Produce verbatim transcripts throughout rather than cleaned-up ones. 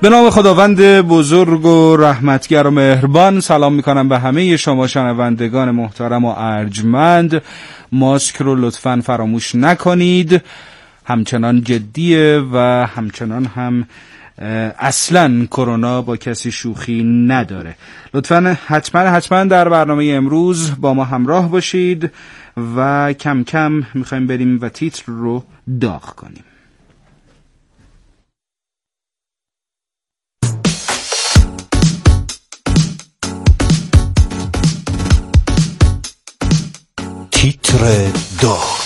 به نام خداوند بزرگ و رحمتگر و مهربان سلام میکنم به همه شما شنوندگان محترم و ارجمند. ماسک رو لطفاً فراموش نکنید، همچنان جدیه و همچنان هم اصلاً کرونا با کسی شوخی نداره. لطفاً حتما حتما در برنامه امروز با ما همراه باشید و کم کم میخوایم بریم و تیتر رو داغ کنیم. تیتر داغ.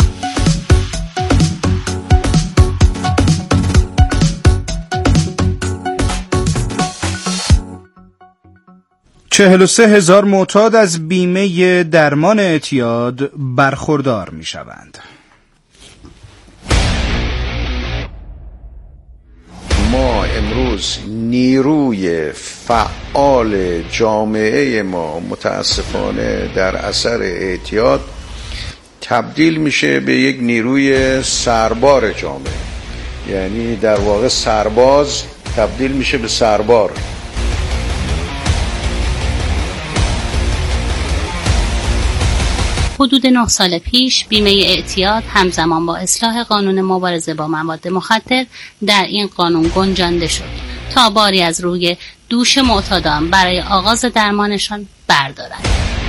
چهل و سه هزار معتاد از بیمه درمان اعتیاد برخوردار می شوند. ما امروز نیروی فعال جامعه ما متاسفانه در اثر اعتیاد تبدیل میشه به یک نیروی سربار جامعه، یعنی در واقع سرباز تبدیل میشه به سربار. حدود نه سال پیش بیمه اعتیاد همزمان با اصلاح قانون مبارزه با مواد مخدر در این قانون گنجانده شد تا باری از روی دوش معتادان برای آغاز درمانشان بردارد.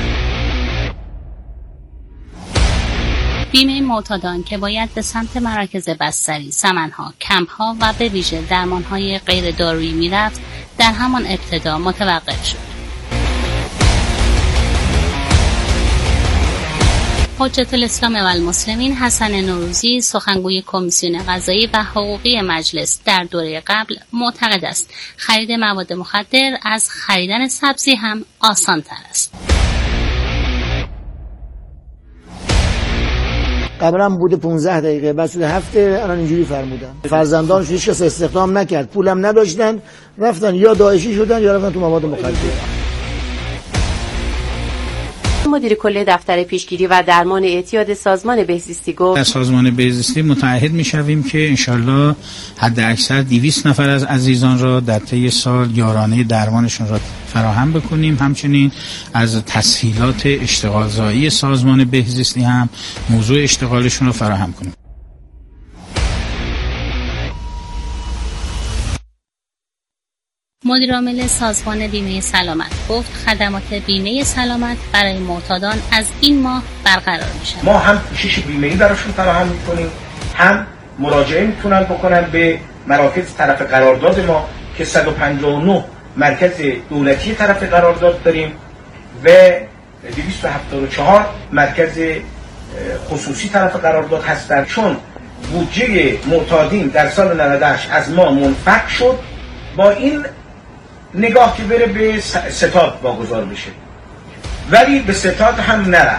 بیمه معتادان که باید به سمت مراکز بستری، سمنها، کمپ‌ها و به ویژه درمان‌های غیر دارویی می‌رفت، در همان ابتدا متوقف شد. حجت الاسلام و المسلمین حسن نوروزی، سخنگوی کمیسیون قضایی و حقوقی مجلس، در دوره قبل معتقد است خرید مواد مخدر از خریدن سبزی هم آسان‌تر است. قبلا بوده پانزده دقیقه، بعد شده هفته، الان اینجوری فرمودن. فرزندانش هیچ کس استخدام نکرد، پولم نداشتن، رفتن یا داعشی شدن یا رفتن تو مواد مخدر. مدیر کل دفتر پیشگیری و درمان اعتیاد سازمان بهزیستی گفت در سازمان بهزیستی متعهد می‌شویم که انشالله حد اکثر دویست نفر از عزیزان را در طی سال یارانه درمانشون را فراهم بکنیم. همچنین از تسهیلات اشتغالزایی سازمان بهزیستی هم موضوع اشتغالشون را فراهم کنیم. مدیر عامل سازمان بیمه سلامت گفت خدمات بیمه سلامت برای معتادان از این ماه برقرار میشه. ما هم پوشش بیمه‌ای براشون فراهم میکنیم، هم مراجعه میتونن بکنن به مراکز طرف قرارداد ما که صد و پنجاه و نه مرکز دولتی طرف قرارداد داریم و دویست و هفتاد و چهار مرکز خصوصی طرف قرارداد هستن. چون بودجه معتادین در سال نود و هشت از ما منفک شد، با این نگاه که بره به ستاد واگذار بشه، ولی به ستاد هم نره.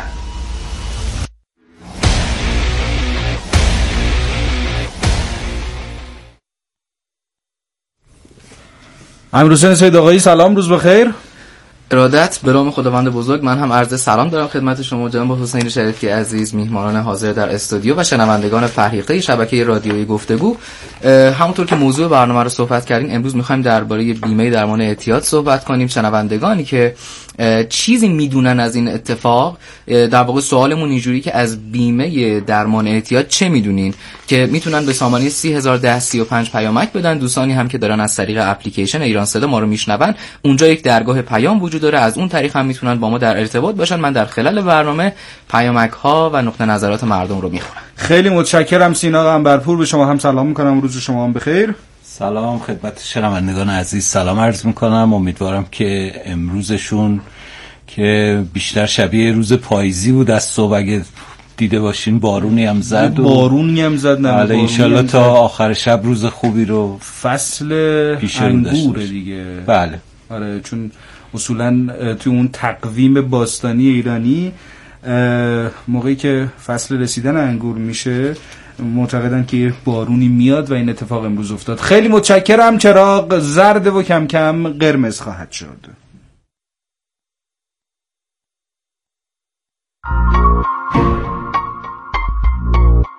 امیرحسین سید آقایی سلام، روز بخیر. ارادت به نام خداوند بزرگ. من هم عرض سلام دارم خدمت شما جناب حسین شریفی عزیز، میهمانان حاضر در استودیو و شنوندگان فرهیخته شبکه رادیویی گفتگو. همونطور که موضوع برنامه رو صحبت کردیم، امروز می‌خوایم درباره بیمه درمان اعتیاد صحبت کنیم. شنوندگانی که چیزی میدونن از این اتفاق، در واقع سوالمون اینجوری که از بیمه درمان اعتیاد چه میدونین، که میتونن به سامانه سی هزار و ده سی و پنج پیامک بدن. دوستانی هم که دارن از طریق اپلیکیشن ایران صدا ما رو میشنون، اونجا یک درگاه پیام وجود داره، از اون طریق هم میتونن با ما در ارتباط باشن. من در خلال برنامه پیامک ها و نقطه نظرات مردم رو میخونم. خیلی متشکرم. سینا قنبرپور، به شما هم سلام میکنم، روز شما هم بخیر. سلام خدمت شنوندگان عزیز، سلام عرض میکنم. امیدوارم که امروزشون که بیشتر شبیه روز پاییزی بود، از صبح اگه دیده باشین بارونی هم زد و بارونی هم زد، نه بله انشالله تا آخر شب روز خوبی رو فصل انگوره دیگه. بله آره، چون اصولا توی اون تقویم باستانی ایرانی موقعی که فصل رسیدن انگور میشه معتقدن که بارونی میاد و این اتفاق امروز افتاد. خیلی متشکرم. چراغ زرد و کم کم قرمز خواهد شد.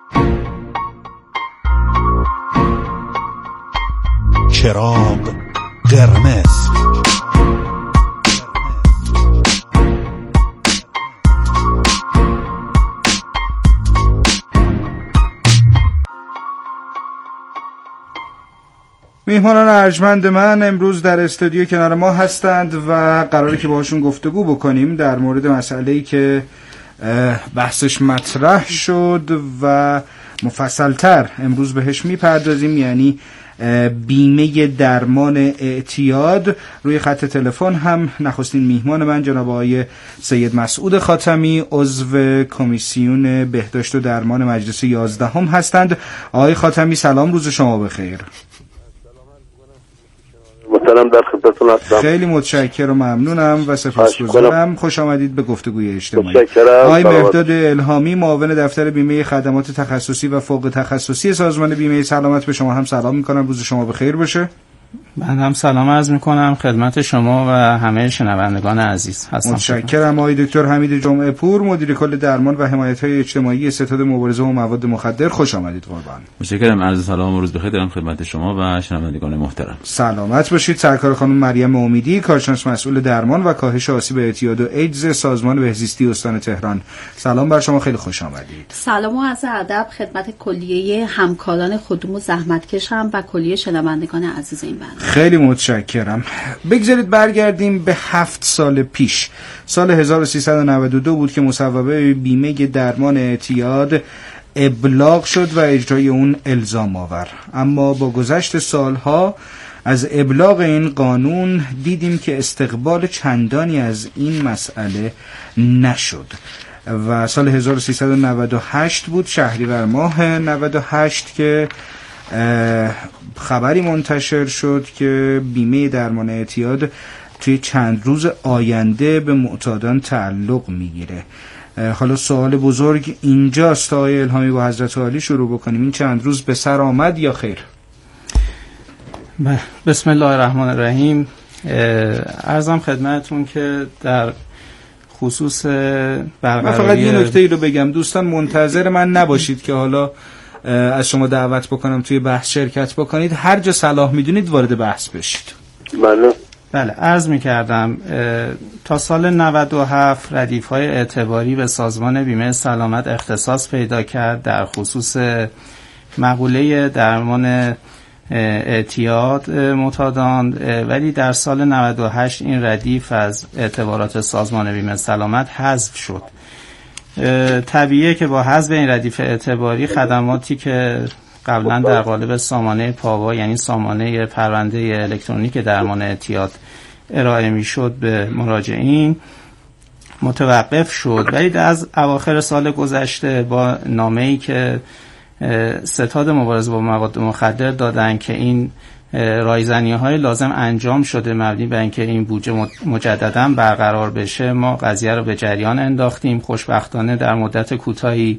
چراغ قرمز. میهمانان ارجمند من امروز در استودیو کنار ما هستند و قراره که باهاشون گفتگو بکنیم در مورد مسئله‌ای که بحثش مطرح شد و مفصلتر امروز بهش میپردازیم، یعنی بیمه درمان اعتیاد. روی خط تلفن هم نخستین میهمان من جناب آقای سید مسعود خاتمی، عضو کمیسیون بهداشت و درمان مجلس یازدهم هستند. آقای خاتمی سلام، روز شما بخیر. محترم در خدمتتون هستم. خیلی متشکرم و ممنونم و سپاسگزارم. خوش آمدید به گفتگوی اجتماعی. متشکرم. آقای مهرداد الهامی، معاون دفتر بیمه خدمات تخصصی و فوق تخصصی سازمان بیمه سلامت، به شما هم سلام میکنم. روز شما بخیر باشه. من هم سلام عرض میکنم خدمت شما و همه شنوندگان عزیز. هستم. متشکرم. آقای دکتر حمید جمعه پور، مدیر کل درمان و حمایت‌های اجتماعی ستاد مبارزه با مواد مخدر، خوش آمدید قربان. متشکرم. عرض سلام و روز بخیر دارم خدمت شما و شنوندگان محترم. سلامت باشید. سرکار خانم مریم امیدی، کارشناس مسئول درمان و کاهش آسیب اعتیاد و ایدز سازمان بهزیستی استان تهران، سلام بر شما، خیلی خوش آمدید. سلام و عرض ادب خدمت کلیه همکاران خودم و زحمتکشم و کلیه شنوندگان عزیز این برنامه. خیلی متشکرم. بگذارید برگردیم به هفت سال پیش. سال هزار و سیصد و نود و دو بود که مصوبه بیمه درمان اعتیاد ابلاغ شد و اجرای اون الزام آور. اما با گذشت سالها از ابلاغ این قانون دیدیم که استقبال چندانی از این مسئله نشد و سال هزار و سیصد و نود و هشت بود، شهریور ماه نود و هشت، که خبری منتشر شد که بیمه درمان اعتیاد توی چند روز آینده به معتادان تعلق میگیره. حالا سوال بزرگ اینجاست آقای الهامی، با حضرت عالی شروع بکنیم. این چند روز به سر آمد یا خیر؟ بسم الله الرحمن الرحیم. عرضم خدمتون که در خصوص برقراری، من فقط یه نکته ای رو بگم، دوستان منتظر من نباشید که حالا از شما دعوت بکنم توی بحث شرکت بکنید، هر جا صلاح میدونید وارد بحث بشید. بله بله عرض میکردم تا سال نود و هفت ردیف‌های اعتباری به سازمان بیمه سلامت اختصاص پیدا کرد در خصوص مقوله درمان اعتیاد معتادان، ولی در سال نود و هشت این ردیف از اعتبارات سازمان بیمه سلامت حذف شد. طبیعیه که با حذف این ردیف اعتباری خدماتی که قبلا در قالب سامانه پاوا، یعنی سامانه پرونده الکترونیک درمان اعتیاد ارائه میشد به مراجعین، متوقف شد. ولی از اواخر سال گذشته با نامه‌ای که ستاد مبارزه با مواد مخدر دادن که این رایزنی‌های لازم انجام شده مبنی بر اینکه این بودجه مجددا برقرار بشه، ما قضیه رو به جریان انداختیم. خوشبختانه در مدت کوتاهی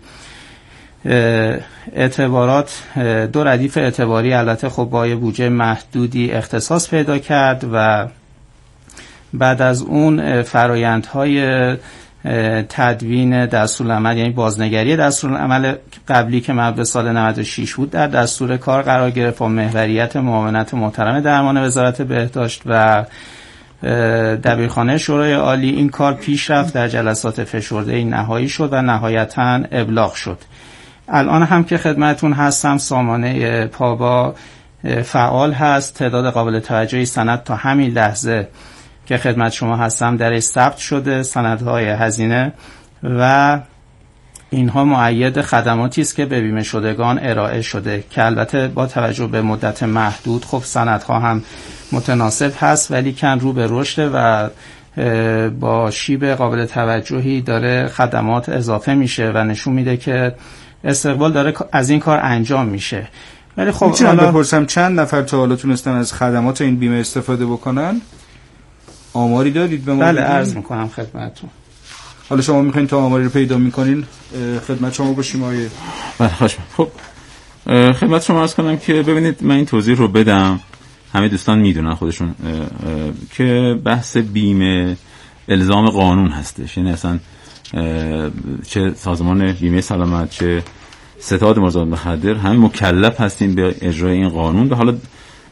اعتبارات دو ردیف اعتباری البته خب با یه بودجه محدودی اختصاص پیدا کرد و بعد از اون فرایندهای تدوین دستورالعمل، یعنی بازنگری دستورالعمل قبلی که مبدا سال نود و شش بود، در دستور کار قرار گرفت با محوریت معاونت محترم درمان وزارت بهداشت و دبیرخانه شورای عالی. این کار پیش رفت، در جلسات فشرده نهایی شد و نهایتاً ابلاغ شد. الان هم که خدمتون هستم سامانه پابا فعال هست، تعداد قابل توجهی سند تا همین لحظه که خدمت شما هستم درش ثبت شده، سندهای هزینه و اینها مؤید خدماتی است که به بیمه شدگان ارائه شده که البته با توجه به مدت محدود خب سندها هم متناسب هست، ولی کن رو به رشد و با شیب قابل توجهی داره خدمات اضافه میشه و نشون میده که استقبال داره از این کار انجام میشه. ولی خب میتونم بپرسم چند نفر تا حالا تونستن از خدمات این بیمه استفاده بکنن؟ آماری دارید به ما؟ بله عرض میکنم خدمتتون. حالا شما میخواین تا آماری رو پیدا میکنین خدمت شما باشیم آیه؟ بله خوش. خب خدمت شما عرض کنم که ببینید من این توضیح رو بدم، همه دوستان میدونن خودشون اه اه که بحث بیمه الزام قانون هستش، یعنی اصلا چه سازمان بیمه سلامت چه ستاد مبارزه با مخدر همه مکلف هستیم به اجرای این قانون. و حالا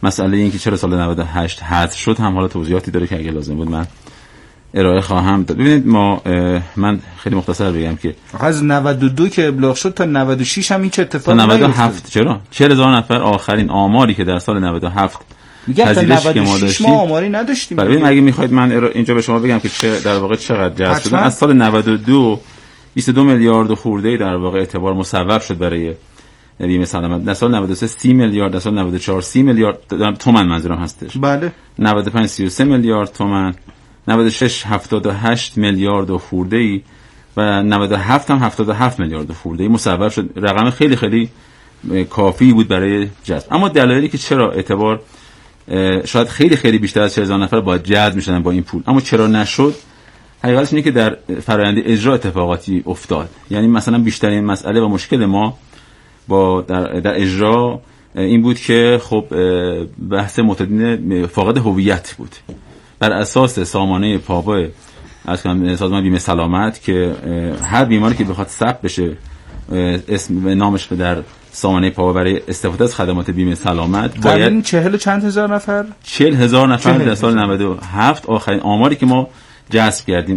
مسئله این که چرا سال نود و هشت حذف شد هم حالا توضیحاتی داره که اگه لازم بود من ارائه خواهم داد. ببینید ما من خیلی مختصر بگم که از نود و دو که ابلاغ شد تا نود و شش هم این چه اتفاقی نیفتاد. تا نود و هفت چرا چهل هزار نفر آخرین آماری که در سال نود و هفت میگم تا نود و شش ما آماری نداشتیم. ببین اگه میخواید من اینجا به شما بگم که چه در واقع چقدر جذب شد. از سال نود و دو بیست و دو میلیارد خورده در واقع اعتبار مصوب شد برای بیمه سلامت. در سال نود و سه سی میلیارد، در سال نود و چهار سی میلیارد تومان منظورم هستش. بله. نود و پنج سی و سه میلیارد تومان، نود و شش هفتاد و هشت میلیارد و خورده ای و نود و هفت هم هفتاد و هفت میلیارد و خورده ای مصوب شد. رقم خیلی خیلی کافی بود برای جذب. اما دلایلی که چرا اعتبار شاید خیلی خیلی بیشتر از چهل هزار نفر با جذب میشدن با این پول اما چرا نشد، حقیقتش اینه که در فرآیند اجرا اتفاقاتی افتاد. یعنی مثلا بیشترین مسئله و مشکل ما با در, در اجرا این بود که خب بحث معتادین فاقد هویت بود. بر اساس سامانه پابا از سازمان بیمه سلامت که هر بیماری که بخواد ثبت بشه اسم نامش در سامانه پابا برای استفاده از خدمات بیمه سلامت باید چهل چند هزار نفر چهل هزار نفر در سال نود و هفت آخرین آماری که ما جذب کردیم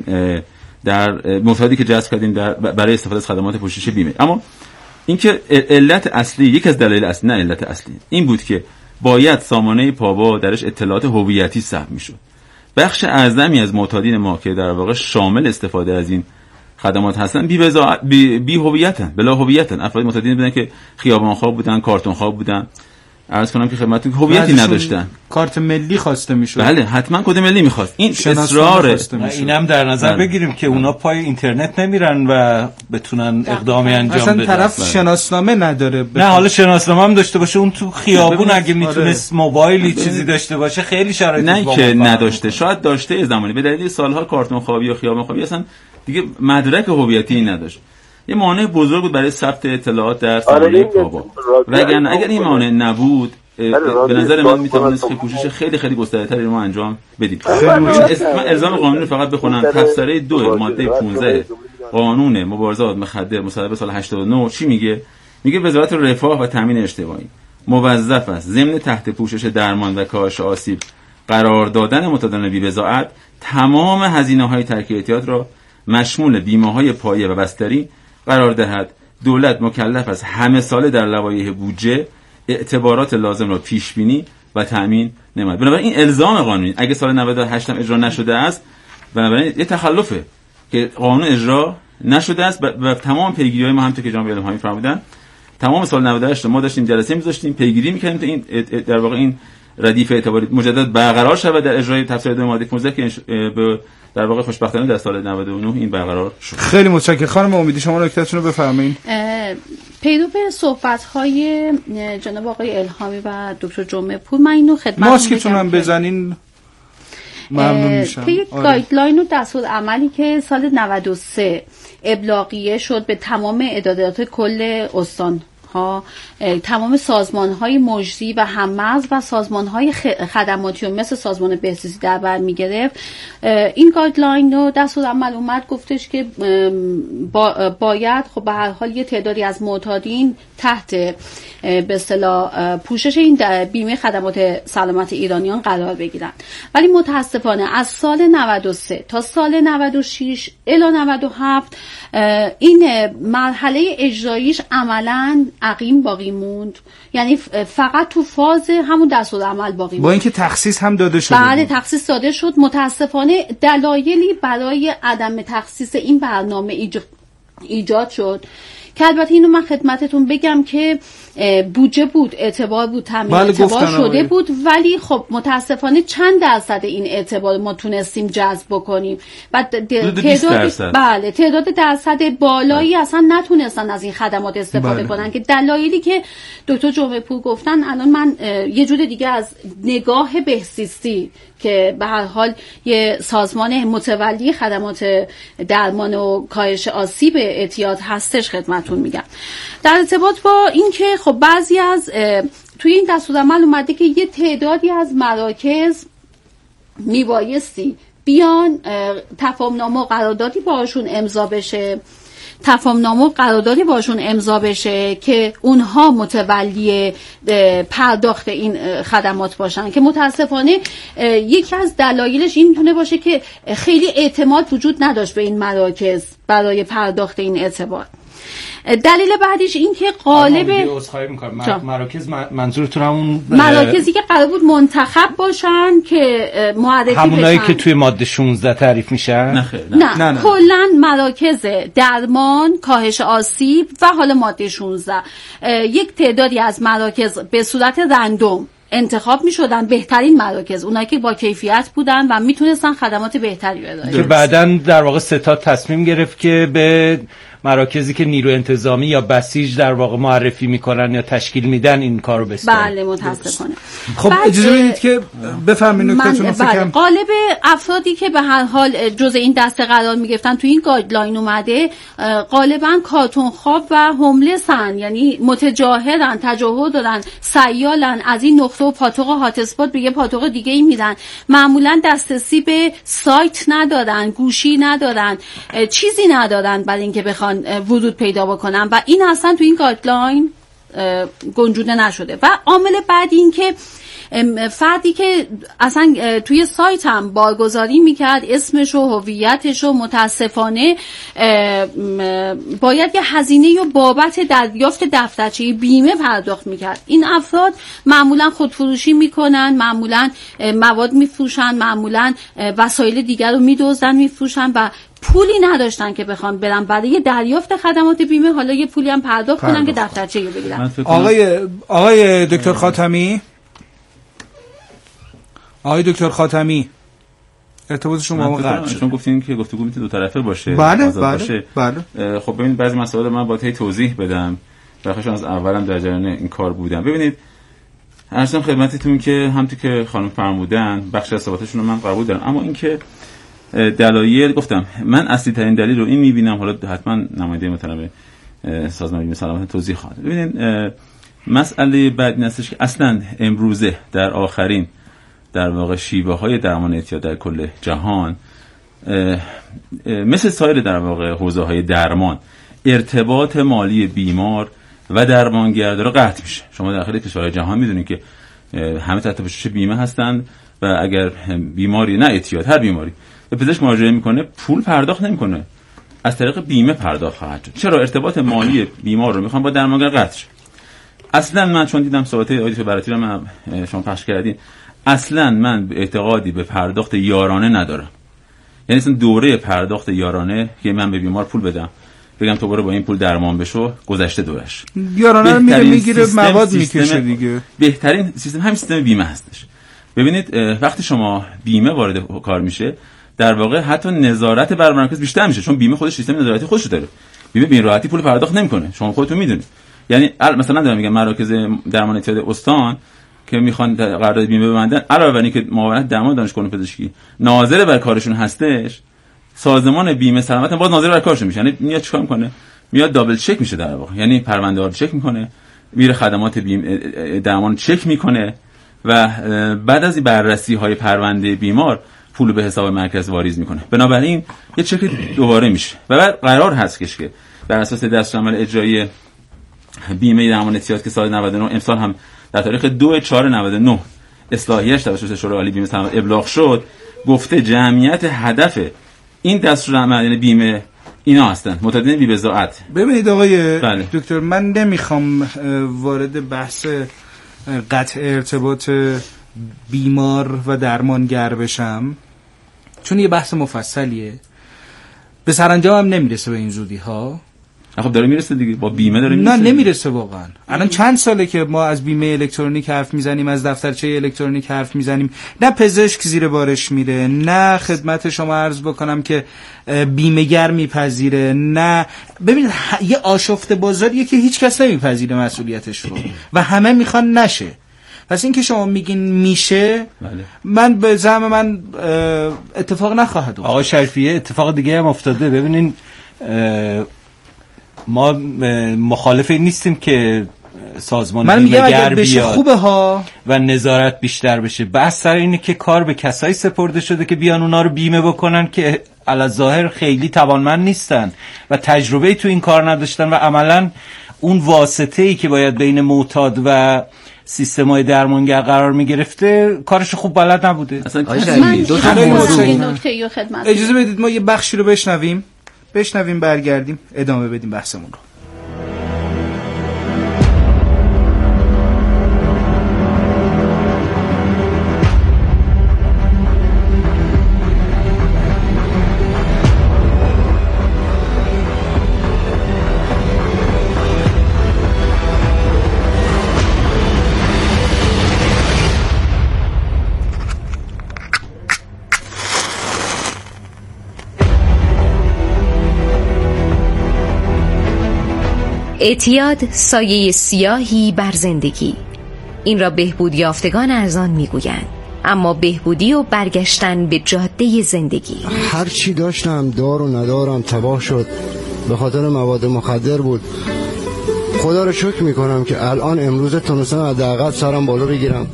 در مفردی که جذب کردیم در برای استفاده از خدمات پوشش بیمه. اما اینکه علت اصلی، یک از دلایل اصلی، نه علت اصلی، این بود که باید سامانه پابا درش اطلاعات هویتی ثبت میشد. بخش اعظمی از معتادین ما که در واقع شامل استفاده از این خدمات هستن بی بزا... بی, بی هویتن، بلا هویتن. افراد معتادین بودن که خیابان خواب بودن، کارتون خواب بودن. عرض کنم که خدماتون هویتی نداشتن. کارت ملی خواسته میشد. بله حتما کد ملی میخواست. این اصرار اینم در نظر بله. بگیریم که اونا پای اینترنت نمیرن و بتونن اقدامی انجام بدن. اصلا طرف بله. شناسنامه نداره. بتون. نه حالا شناسنامه هم داشته باشه، اون تو خیابون اگه میتونست آره. موبایلی چیزی داشته باشه خیلی شرایط نه که نداشته، شاید داشته زمانی به دلیل سالها کارتون خوابی یا خیابان خوابی اصلا دیگه مدرک هویتی نداشت. یه مانع بزرگ بود برای ثبت اطلاعات در سامانه پابا. وگرنه اگر این مانع نبود به نظر من میتونست که کوشش خیلی خیلی گسترده‌تری رو ما انجام بدیم. من الزام قانونی رو فقط بخونم. تفسیر دو ماده پانزده قانون مبارزات مخدر مصوب سال هشتاد و نه چی میگه؟ میگه وزارت رفاه و تامین اجتماعی موظف است ضمن تحت پوشش درمان و کاهش آسیب قرار دادن معتادان بی‌بضاعت تمام هزینه‌های ترک احتیاط را مشمول بیمه‌های پایه و بستری قرار دهد. دولت مکلف است همه ساله در لوایح بودجه اعتبارات لازم را پیش بینی و تامین نماید. بنابراین این الزام قانونی اگه سال نود و هشت هم اجرا نشده است، بنابراین یه تخلفه که قانون اجرا نشده است و تمام پیگیری‌های ما همونطور که جناب الهامی فرمودن تمام سال نود و هشت ما داشتیم جلسه می‌ذاشتیم پیگیری می‌کردیم تا این در واقع این ردیف اعتباری مجدد برقرار شود در اجرای تفسیر دو ماده پانزده که به در واقع خوشبختانه در سال نود و نه این برقرار شد. خیلی متشکرم خانم امیدی، شما نکته‌تون رو بفرمایید. پیرو به صحبت‌های جناب آقای الهامی و دکتر جمعه پور من اینو خدمتتون ماسکتون هم بزنین ممنون میشم. یک آره. گایدلاین و دستورالعملی که سال نود و سه ابلاغیه شد به تمام ادارات کل استان ها، تمام سازمان های مجری و هم‌مرز و سازمان های خدماتی و مثل سازمان بهزیستی در بر میگرفت. این گایدلاین رو دستورالعمل اومد گفتش که با باید خب به هر حال یه تعدادی از معتادین تحت به اصطلاح پوشش این بیمه خدمات سلامت ایرانیان قرار بگیرن. ولی متاسفانه از سال نود و سه تا سال نود و شش الی نود و هفت این مرحله اجراییش عملاً عقیم باقی موند، یعنی فقط تو فاز همون دستورالعمل باقی موند با اینکه تخصیص هم داده شد. بله تخصیص داده شد. متاسفانه دلایلی برای عدم تخصیص این برنامه ایجاد شد که البته اینو من خدمتتون بگم که بودجه بود، اعتبار بود، تامین بله اعتبار شده آره. بود، ولی خب متاسفانه چند درصد این اعتبار ما تونستیم جذب بکنیم و تعداد بله تعداد درصد بالایی بله. اصلا نتونستن از این خدمات استفاده بله. کنن که دلایلی که دکتر جمعه پور گفتن الان من یه جور دیگه از نگاه بهزیستی که به هر حال یه سازمان متولی خدمات درمان و کاهش آسیب اعتیاد هستش خدمتتون میگم. در ارتباط با این که خب بعضی از توی این دستورالعمل اومده که یه تعدادی از مراکز میبایستی بیان تفاهم‌نامه و قراردادی باشون امضا بشه تفاهم‌نامه و قراردادی باشون امضا بشه که اونها متولی پرداخت این خدمات باشن، که متاسفانه یکی از دلایلش این میتونه باشه که خیلی اعتماد وجود نداشت به این مراکز برای پرداخت این اعتبار. دلیل بعدیش این که قالب مراکز منظورتون همون مراکزی که قرار بود منتخب باشن که معرفی بشن، همونایی که توی ماده شانزده تعریف میشن؟ نه نه, نه, نه, نه. کلا مراکز درمان، کاهش آسیب و حالا ماده شانزده یک تعدادی از مراکز به صورت رندوم انتخاب می شدن، بهترین مراکز، اونایی که با کیفیت بودن و میتونستن خدمات بهتری ارائه بدن، که بعداً در واقع ستاد تصمیم گرفت که به مراکزی که نیرو انتظامی یا بسیج در واقع معرفی میکنن یا تشکیل میدن این کارو بسپارن. بله متاسفانه. خب اجازه بدید که بفهمین نکتهتون رو فکرم. قالب افرادی که به هر حال جزء این دسته قرار میگرفتن تو این گایدلاین اومده غالبا کارتون خواب و هوملسن، یعنی متجاهرن، تجاهر دارن، سیالن، از این نقطه و پاتوق هات اسپات به یه پاتوق دیگه ای میرن، معمولا دسترسی به سایت ندارن، گوشی ندارن، چیزی ندارن برای اینکه بخوان ورود پیدا بکنن و این اصلا تو این گایدلاین گنجونده نشده. و عامل بعد این که فردی که اصلا توی سایت هم بارگذاری میکرد اسمش و هویتش و متاسفانه باید یه هزینه یا بابت دریافت دفترچه بیمه پرداخت میکرد. این افراد معمولا خودفروشی میکنن، معمولا مواد میفروشن، معمولا وسایل دیگر رو میدزدن میفروشن و پولی نداشتن که بخوان برن برای دریافت خدمات بیمه حالا یه پولی هم پرداخت کنن که دفترچه رو بگیرن. آقای آقای دکتر خاتمی آقای دکتر خاتمی ارتباط شما با قطع شد. چون گفتین که گفتگو میتونه دو طرفه باشه، بله بله باشه. بله. خب ببینید بعضی مسائل من باید توضیح بدم، بخاطر از اولم در جریان این کار بودم. ببینید عرضم خدمتتون که همونطور که خانم فرمودن بخش از صحبتشون رو من قبول دارم، اما اینکه دلایل گفتم من اصلی ترین دلیل رو این میبینم، حالا حتما نماینده محترم سازمان بیمه سلامت توضیح خواهد. ببینید مسئله بعد این هستش که اصلا امروزه در آخرین در واقع شیوه های درمان اعتیاد در کل جهان مثل سایر در واقع حوزه های درمان ارتباط مالی بیمار و درمانگر رو قطع میشه. شما داخل کشورهای جهان میدونید که همه تحت پوشش بیمه هستند و اگر بیماری نه اعتیاد هر بیماری به پزشک مراجعه میکنه پول پرداخت نمیکنه، از طریق بیمه پرداخت خواهد شد. چرا؟ ارتباط مالی بیمار رو میخوام با درمانگر قطع شه. اصلا من چون دیدم صحبت آیدیتو براتی رو من شما پخش کردین، اصلا من اعتقادی به پرداخت یارانه ندارم. یعنی اصلا دوره پرداخت یارانه که من به بیمار پول بدم بگم تو برو با این پول درمان بشو، گذشته دورش. یارانه رو میره میگیره مواد میکشه دیگه. بهترین سیستم همین سیستم بیمه هستش. ببینید وقتی شما بیمه وارد کار میشه در واقع حتی نظارت بر مرکز بیشتر میشه، چون بیمه خودش سیستم نظارتی خودش داره. بیمه به این راحتی پول پرداخت نمیکنه، شما خودتون میدونید. یعنی مثلا دارم میگم مراکز درمان اعتیاد استان که میخوان قرارداد بیمه ببندن، علاوه بر اینکه معاونت درمان دانشگاه پزشکی ناظر بر کارشون هستش، سازمان بیمه سلامت هم باز ناظر بر کارشون میشه. یعنی میاد چیکار میکنه؟ میاد دابل چک میشه در واقع، یعنی پرونده ها رو چک میکنه، میره خدمات بیمه درمان چک میکنه و بعد از این بررسی های پرونده بیمار پول به حساب مرکز واریز میکنه. بنابراین یه چک دوباره میشه و بعد قرار هست که بر اساس دستورالعمل اجرایی بیمه درمان اعتیاد که سال نود و نه امسال هم در تاریخ دو چهار نود و نه اصلاحیه‌اش توسط شورای عالی بیمه سلامت ابلاغ شد، گفته جمعیت هدف این دستورالعمل بیمه اینا هستن متعدد بی بضاعت. ببینید آقای بله. دکتر من نمیخوام وارد بحث قطع ارتباط بیمار و درمانگر بشم چون یه بحث مفصلیه، به سرانجام هم نمیرسه به این زودی ها. خب داره میرسه دیگه، با بیمه داره میرسه. نه نمیرسه واقعا. الان چند ساله که ما از بیمه الکترونیک حرف میزنیم، از دفترچه الکترونیک حرف میزنیم، نه پزشک زیر بارش میره، نه خدمت شما عرض بکنم که بیمه‌گر میپذیره، نه ببینید یه آشفته بازاریه که هیچ کس نمیپذیره مسئولیتش رو و همه میخوان نشه. پس این که شما میگین میشه بله. من به زعم من اتفاق نخواهد افتاد. آقای شریفی اتفاق دیگه هم افتاده. ببینین ما مخالف این نیستیم که سازمان بیمه‌گر بیاد خوبه ها و نظارت بیشتر بشه. بحث سر اینه که کار به کسایی سپرده شده که بیان اونا رو بیمه بکنن که علاظاهر خیلی توانمند نیستن و تجربه تو این کار نداشتن و عملا اون واسطه‌ای که باید بین معتاد و سیستم‌های درمانگر قرار می‌گرفته کارش خوب بلد نبوده. اصلا دو تا نکته خدمت اجازه بدید ما یه بخشی رو بشنویم بشنویم برگردیم ادامه بدیم بحثمون رو. اعتیاد سایه سیاهی بر زندگی، این را بهبود یافتگان از آن میگویند، اما بهبودی و برگشتن به جاده زندگی. هر چی داشتم دار و ندارم تباه شد، به خاطر مواد مخدر بود. خدا رو شکر میکنم که الان امروز تونستم حداقل سرم بالا بگیرم.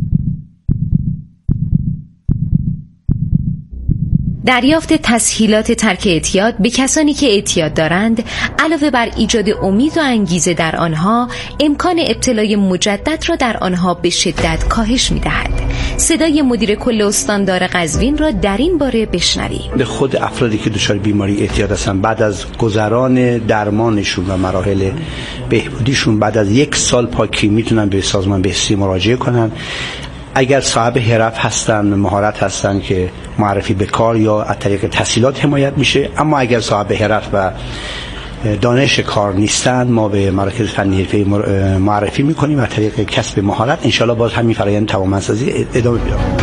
دریافت تسهیلات ترک اعتیاد به کسانی که اعتیاد دارند علاوه بر ایجاد امید و انگیزه در آنها، امکان ابتلای مجدد را در آنها به شدت کاهش می‌دهد. صدای مدیر کل استاندار قزوین را در این باره بشنویم. به خود افرادی که دچار بیماری اعتیاد هستن بعد از گذران درمانشون و مراحل بهبودیشون بعد از یک سال پاکی میتونن به سازمان بهزیستی مراجعه کنن. اگر صاحب حرف هستن، مهارت هستن که معرفی به کار یا از طریق تسهیلات حمایت میشه. اما اگر صاحب حرف و دانش کار نیستن، ما به مراکز فنی حرفه‌ای معرفی میکنیم و از طریق کسب مهارت انشالله باز همین فرآیند توانمندسازی ادامه پیدا کنه.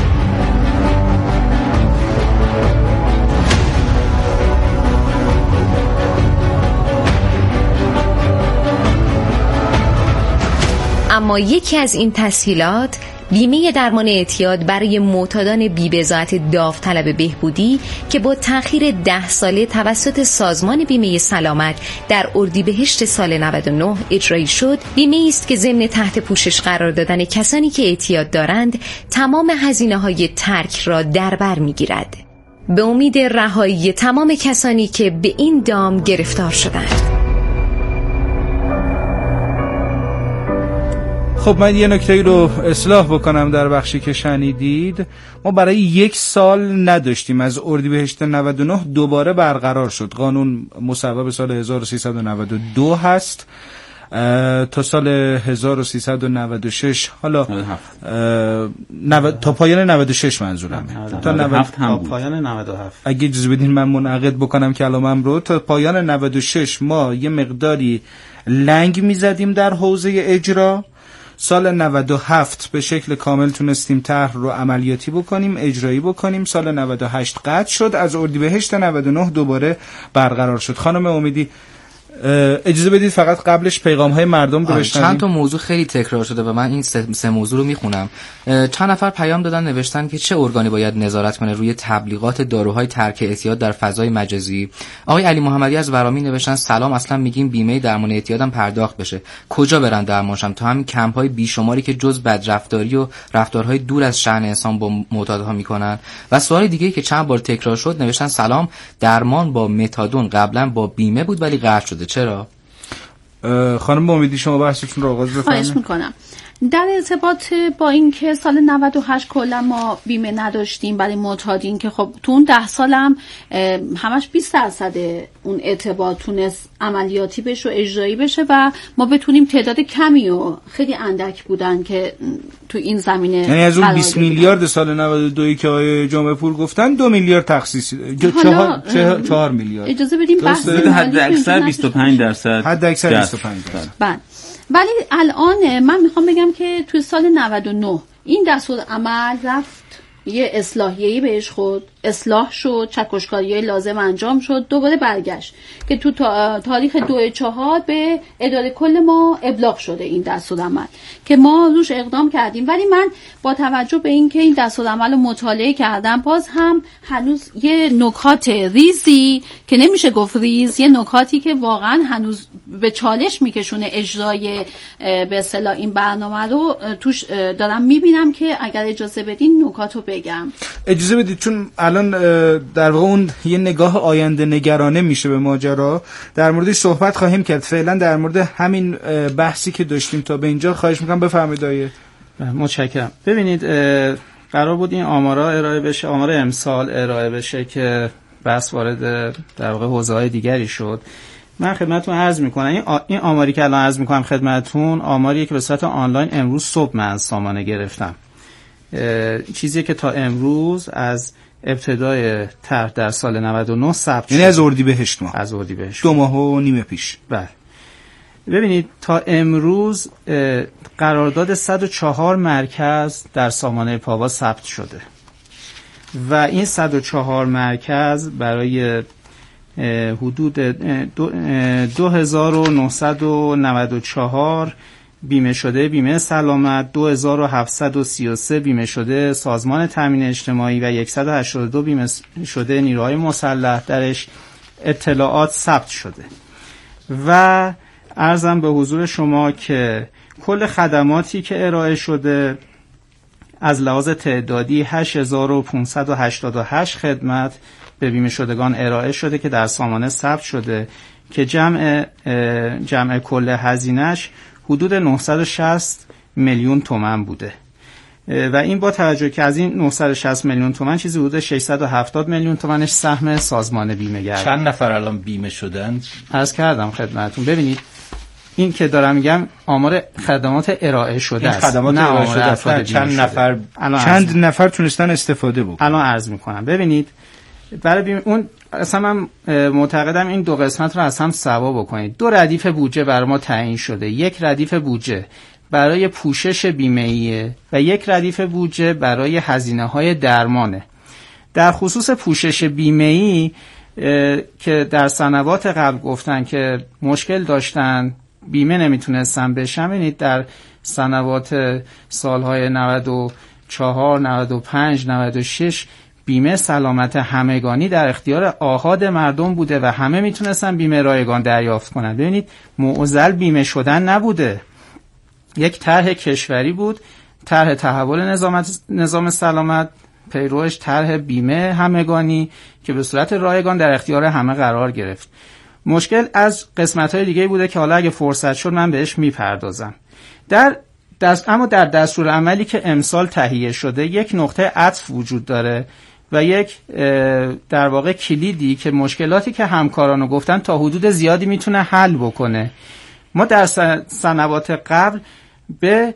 اما یکی از این تسهیلات بیمه درمان اعتیاد برای معتادان بی‌بضاعت داوطلب بهبودی که با تأخیر ده ساله توسط سازمان بیمه سلامت در اردیبهشت سال نود و نه اجرایی شد، بیمه است که ضمن تحت پوشش قرار دادن کسانی که اعتیاد دارند تمام هزینه‌های ترک را در بر می‌گیرد، به امید رهایی تمام کسانی که به این دام گرفتار شدند. خب من یه نکته رو اصلاح بکنم در بخشی که شنیدید. ما برای یک سال نداشتیم، از اردیبهشت نود و نه دوباره برقرار شد. قانون مصوب سال هزار و سیصد و نود و دو هست تا سال هزار و سیصد و نود و شش، حالا نود تا پایان نود و شش منظورم تا نود و هفت هم بود. پایان نود و هفت اگه اجازه بدین من منعقد بکنم کلامم رو. تا پایان نود و شش ما یه مقداری لنگ میزدیم در حوزه اجرا. سال نود و هفت به شکل کامل تونستیم طرح رو عملیاتی بکنیم، اجرایی بکنیم. سال نود و هشت قطع شد، از اردیبهشت نود و نه دوباره برقرار شد. خانم امیدی اجازه بدید فقط قبلش پیغام های مردم رو بشنویم. چند تا موضوع خیلی تکرار شده و من این سه, سه موضوع رو میخونم. چند نفر پیام دادن نوشتن که چه ارگانی باید نظارت کنه روی تبلیغات داروهای ترک اعتیاد در فضای مجازی. آقای علی محمدی از ورامین نوشتن سلام، اصلا میگیم بیمه درمان اعتیادم پرداخت بشه، کجا برن درمانشم تا همین کمپ های بیشماری که جز بدرفتاری و رفتارهای دور از شأن انسان با معتادها میکنن. و سوال دیگه که چند بار تکرار شد نوشتن سلام، درمان با متادون قبلا با بیمه بود ولی قطع شده، چرا؟ خانم امیدی شما بحثتون رو آغاز بفرمایید. خواهش میکنم. در ارتباط با این که سال نود و هشت کلا ما بیمه نداشتیم برای معتادین که خب تو اون ده سالم همش بیست درصد اون ارتباط تونست عملیاتی بشه و اجرایی بشه و ما بتونیم تعداد کمی و خیلی اندک بودن که تو این زمینه، یعنی از اون بیست میلیارد سال نود و دو که آقای جامعه پور گفتن دو میلیارد تخصیص چهار چهار میلیارد. اجازه بدیم بحث حد اکثر بیست و پنج درصد حد اکثر بیست و پنج درصد. بله. ولی الان من میخوام بگم که توی سال نود و نه این دستور عمل رفت یه اصلاحیه‌ای بهش خود اصلاح شد، چکشکاری‌های لازم انجام شد، دوباره برگشت که تو تاریخ دو چهار به اداره کل ما ابلاغ شده این دستورالعمل که ما روش اقدام کردیم. ولی من با توجه به اینکه این دستورالعمل رو مطالعه کردم باز هم هنوز یه نکات ریزی که نمیشه گفت ریز، یه نکاتی که واقعا هنوز به چالش میکشونه اجرای به اصطلاح این برنامه رو توش دارم میبینم که اگر اجازه بدین نکاتو بگم. اجازه بدید چون الان الان در واقع اون یه نگاه آینده نگرانه میشه به ماجرا، در موردش صحبت خواهیم کرد. فعلا در مورد همین بحثی که داشتیم تا به اینجا خواهش میکنم بفرمایید آیه. متشکرم. ببینید قرار بود این آمارا ارائه بشه، آمار امسال ارائه بشه که بس وارد در واقع حوزه‌های دیگری شد. من خدمتتون عرض میکنم این, آ... این آماری که الان عرض میکنم خدمتتون آماریه که به صورت آنلاین امروز صبح من از سامانه گرفتم. چیزی که تا امروز از ابتدای طرح در سال نود و نه ثبت شد. یعنی از اردیبهشت ماه. از اردیبهشت. دو ماه و نیمه پیش. بله. ببینید تا امروز قرارداد صد و چهار مرکز در سامانه پاوا ثبت شده و این صد و چهار مرکز برای حدود دو هزار و نهصد و نود و چهار بیمه شده بیمه سلامت، دو هزار و هفتصد و سی و سه بیمه شده سازمان تامین اجتماعی و صد و هشتاد و دو بیمه شده نیروهای مسلح درش اطلاعات ثبت شده. و عرضم به حضور شما که کل خدماتی که ارائه شده از لحاظ تعدادی هشت هزار و پانصد و هشتاد و هشت خدمت به بیمه شدگان ارائه شده که در سامانه ثبت شده که جمع جمع کل هزینه‌اش حدود نهصد و شصت میلیون تومان بوده و این با توجه که از این نهصد و شصت میلیون تومان چیزی حدود ششصد و هفتاد میلیون تومانش سهم سازمان بیمه گرد. چند نفر الان بیمه شدن؟ عرض کردم خدمتتون. ببینید این که دارم میگم آمار خدمات ارائه شده است، خدمات ارائه شده است. چند نفر چند نفر تونستن استفاده بکنن؟ الان عرض میکنم. ببینید برای بیمه اون اصلا من معتقدم این دو قسمت رو از هم سوا بکنید. دو ردیف بودجه برای ما تعیین شده، یک ردیف بودجه برای پوشش بیمه‌ایه و یک ردیف بودجه برای هزینه‌های درمانه. در خصوص پوشش بیمه‌ای که در سنوات قبل گفتن که مشکل داشتن بیمه نمیتونستن بشن، ببینید در سنوات سالهای نود و چهار، نود و پنج، نود و شش بیمه سلامت همگانی در اختیار آحاد مردم بوده و همه میتونستن بیمه رایگان دریافت کنن. ببینید معضل بیمه شدن نبوده، یک طرح کشوری بود، طرح تحول نظام نظام سلامت، پیروش طرح بیمه همگانی که به صورت رایگان در اختیار همه قرار گرفت. مشکل از قسمت‌های دیگه بوده که حالا اگه فرصت شد من بهش میپردازم. در دست اما در دستور عملی که امسال تهیه شده یک نقطه عطف وجود داره و یک در واقع کلیدی که مشکلاتی که همکارانو گفتن تا حدود زیادی میتونه حل بکنه. ما در سنوات قبل به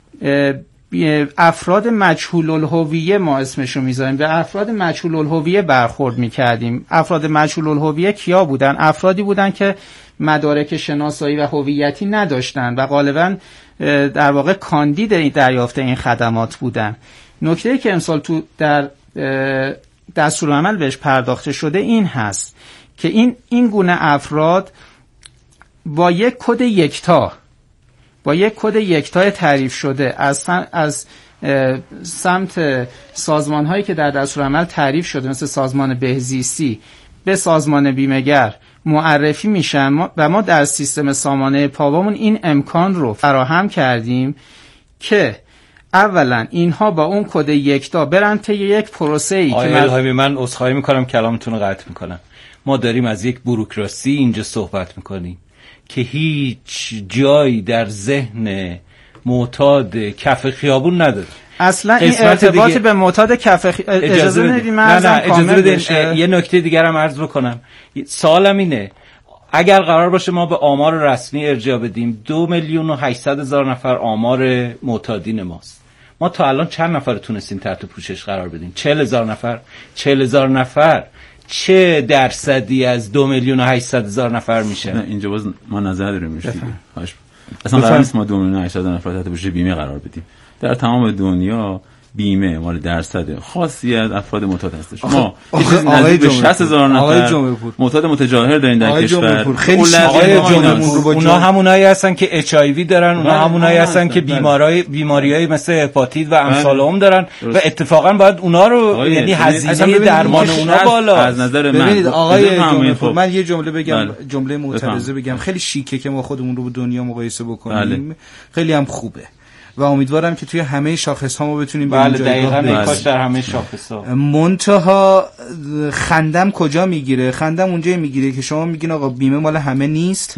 افراد مجهول الهویه ما اسمشو میذاریم، به افراد مجهول الهویه برخورد میکردیم. افراد مجهول الهویه کیا بودن؟ افرادی بودن که مدارک شناسایی و هویتی نداشتن و غالبا در واقع کاندید دریافت این خدمات بودن. نکته‌ای که امسال تو در دستورالعمل بهش پرداخته شده این هست که این این گونه افراد با یک کد یکتا با یک کد یکتا تعریف شده از از سمت سازمان‌هایی که در دستورالعمل تعریف شده مثل سازمان بهزیستی به سازمان بیمه‌گر معرفی میشن و ما در سیستم سامانه پاوامون این امکان رو فراهم کردیم که اولا اینها با اون کد یکتا برن طی یک پروسه‌ای که من من عذرخواهی میکنم کلامتون رو قطع میکنم. ما داریم از یک بوروکراسی اینجا صحبت میکنیم که هیچ جایی در ذهن معتاد کف خیابون نداره. اصلا این ارتباطی به معتاد کف خی... اجازه بدید من نه نه اجازه بدید یه نکته دیگر هم عرض بکنم. سوالم اینه اگر قرار باشه ما به آمار رسمی ارجاع بدیم دو میلیون و هشتصد هزار نفر آمار معتادین ماست، ما تا الان چند نفر تونستیم تحت پوشش قرار بدیم؟ چهل هزار نفر. چهل هزار نفر چه درصدی از دو میلیون و هشتصد هزار نفر میشه؟ نه اینجا باز ما نظر داریم میشه اصلا قرار نیست ما دو میلیون و هشتصد نفر تحت پوشش بیمه قرار بدیم. در تمام دنیا بیمه مال درصد خاصی از افراد معتاد هستش. ما آقای به شصت هزار نفر معتاد متجاهل داریم در کشور. خیلی اونا همونایی هستن که اچ آی وی دارن، اونا همونایی هستن که بیمارای بیماریای مثل هپاتیت و امثال اون دارن و اتفاقا باید اونا رو یعنی هزینه درمان اونا بالا. از نظر من ببینید آقای جمهور من یه جمله بگم، جمله معترضه بگم. خیلی شیکه که ما خودمون رو با دنیا مقایسه بکنیم، خیلی هم خوبه. و امیدوارم که توی همه شاخص ها ما بتونیم بله دقیقاً کاش در همه شاخص ها. منتها خندم کجا میگیره؟ خندم اونجایی میگیره که شما میگین آقا بیمه مال همه نیست،